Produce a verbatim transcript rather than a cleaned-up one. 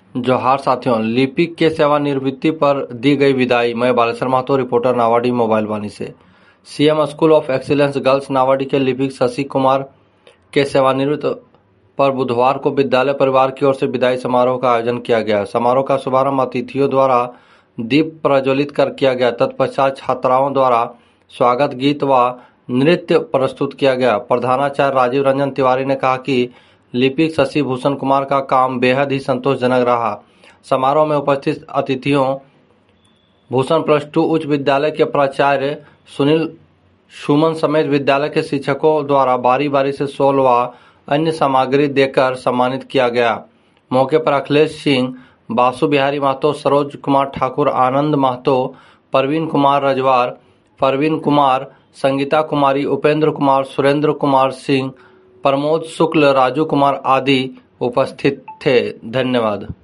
जोहार साथियों, लिपिक के सेवानिवृत्ति पर दी गई विदाई। मैं बालेश्वर महतो, रिपोर्टर नावाडी मोबाइल वाणी से। CM school of excellence girls Nawadih के लिपिक शशि कुमार के सेवानिवृत्ति पर बुधवार को विद्यालय परिवार की ओर से विदाई समारोह का आयोजन किया गया। समारोह का शुभारंभ अतिथियों द्वारा दीप प्रज्वलित कर किया गया। तत्पश्चात छात्राओं द्वारा स्वागत गीत व नृत्य प्रस्तुत किया गया। प्रधानाचार्य राजीव रंजन तिवारी ने कहा कि लिपिक शशि भूषण कुमार का काम बेहद ही संतोषजनक रहा। समारोह में उपस्थित अतिथियों भूषण प्लस टू उच्च विद्यालय के प्राचार्य सुनील सुमन समेत विद्यालय के शिक्षकों द्वारा बारी बारी से शॉल व अन्य सामग्री देकर सम्मानित किया गया। मौके पर अखिलेश सिंह, बासु बिहारी महतो, सरोज कुमार ठाकुर, आनंद महतो, परवीन कुमार रजवार, परवीन कुमार, संगीता कुमारी, उपेंद्र कुमार, सुरेंद्र कुमार सिंह, प्रमोद शुक्ल, राजू कुमार आदि उपस्थित थे। धन्यवाद।